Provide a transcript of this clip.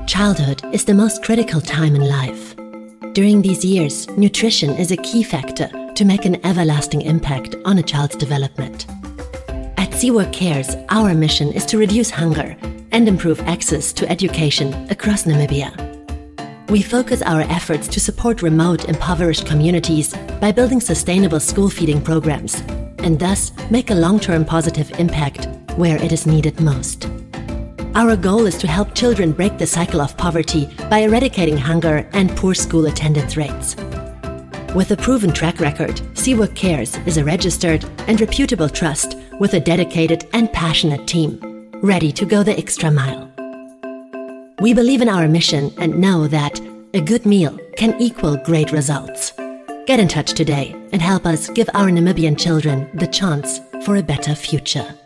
Childhood is the most critical time in life. During these years, nutrition is a key factor to make an everlasting impact on a child's development. At SeaWork Cares, our mission is to reduce hunger and improve access to education across Namibia. We focus our efforts to support remote, impoverished communities by building sustainable school feeding programs and thus make a long-term positive impact where it is needed most. Our goal is to help children break the cycle of poverty by eradicating hunger and poor school attendance rates. With a proven track record, SeaWork Cares is a registered and reputable trust with a dedicated and passionate team, ready to go the extra mile. We believe in our mission and know that a good meal can equal great results. Get in touch today and help us give our Namibian children the chance for a better future.